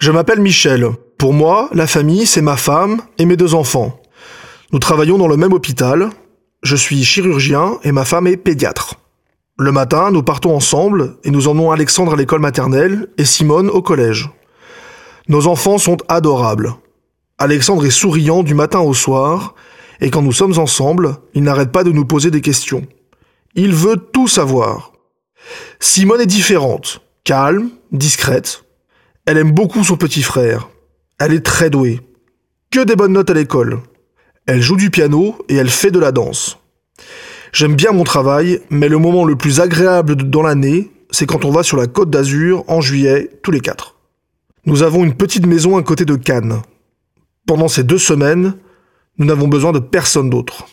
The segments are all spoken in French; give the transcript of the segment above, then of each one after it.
Je m'appelle Michel. Pour moi, la famille, c'est ma femme et mes 2 enfants. Nous travaillons dans le même hôpital. Je suis chirurgien et ma femme est pédiatre. Le matin, nous partons ensemble et nous emmenons Alexandre à l'école maternelle et Simone au collège. Nos enfants sont adorables. Alexandre est souriant du matin au soir et quand nous sommes ensemble, il n'arrête pas de nous poser des questions. Il veut tout savoir. Simone est différente, calme, discrète. Elle aime beaucoup son petit frère. Elle est très douée. Que des bonnes notes à l'école. Elle joue du piano et elle fait de la danse. J'aime bien mon travail, mais le moment le plus agréable dans l'année, c'est quand on va sur la Côte d'Azur en juillet, tous les 4. Nous avons une petite maison à côté de Cannes. Pendant ces 2 semaines, nous n'avons besoin de personne d'autre.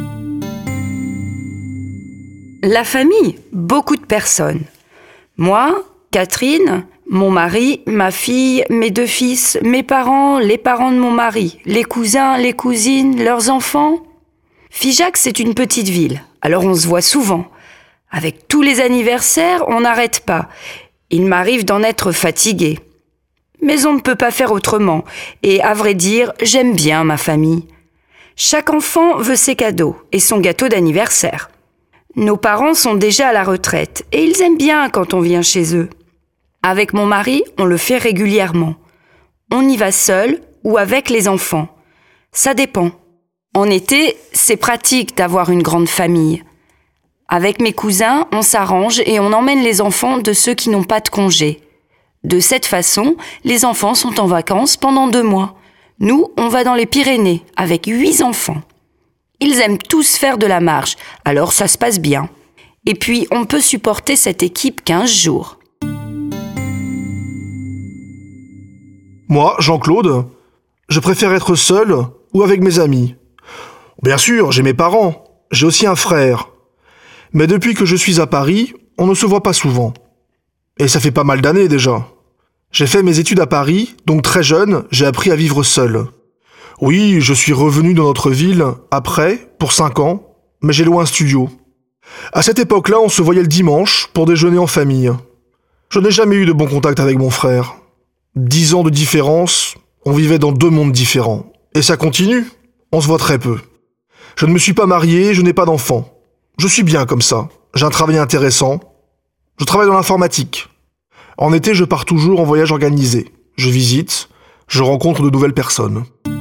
La famille, beaucoup de personnes. Moi, Catherine, mon mari, ma fille, mes 2 fils, mes parents, les parents de mon mari, les cousins, les cousines, leurs enfants. Figeac, c'est une petite ville, alors on se voit souvent. Avec tous les anniversaires, on n'arrête pas. Il m'arrive d'en être fatiguée. Mais on ne peut pas faire autrement. Et à vrai dire, j'aime bien ma famille. Chaque enfant veut ses cadeaux et son gâteau d'anniversaire. Nos parents sont déjà à la retraite et ils aiment bien quand on vient chez eux. Avec mon mari, on le fait régulièrement. On y va seul ou avec les enfants. Ça dépend. En été, c'est pratique d'avoir une grande famille. Avec mes cousins, on s'arrange et on emmène les enfants de ceux qui n'ont pas de congé. De cette façon, les enfants sont en vacances pendant 2 mois. Nous, on va dans les Pyrénées avec 8 enfants. Ils aiment tous faire de la marche, alors ça se passe bien. Et puis, on peut supporter cette équipe 15 jours. Moi, Jean-Claude, je préfère être seul ou avec mes amis. Bien sûr, j'ai mes parents, j'ai aussi un frère. Mais depuis que je suis à Paris, on ne se voit pas souvent. Et ça fait pas mal d'années déjà. J'ai fait mes études à Paris, donc très jeune, j'ai appris à vivre seul. Oui, je suis revenu dans notre ville, après, pour 5 ans, mais j'ai loué un studio. À cette époque-là, on se voyait le dimanche pour déjeuner en famille. Je n'ai jamais eu de bon contact avec mon frère. 10 ans de différence, on vivait dans 2 mondes différents. Et ça continue, on se voit très peu. Je ne me suis pas marié, je n'ai pas d'enfant. Je suis bien comme ça, j'ai un travail intéressant. Je travaille dans l'informatique. En été, je pars toujours en voyage organisé. Je visite, je rencontre de nouvelles personnes.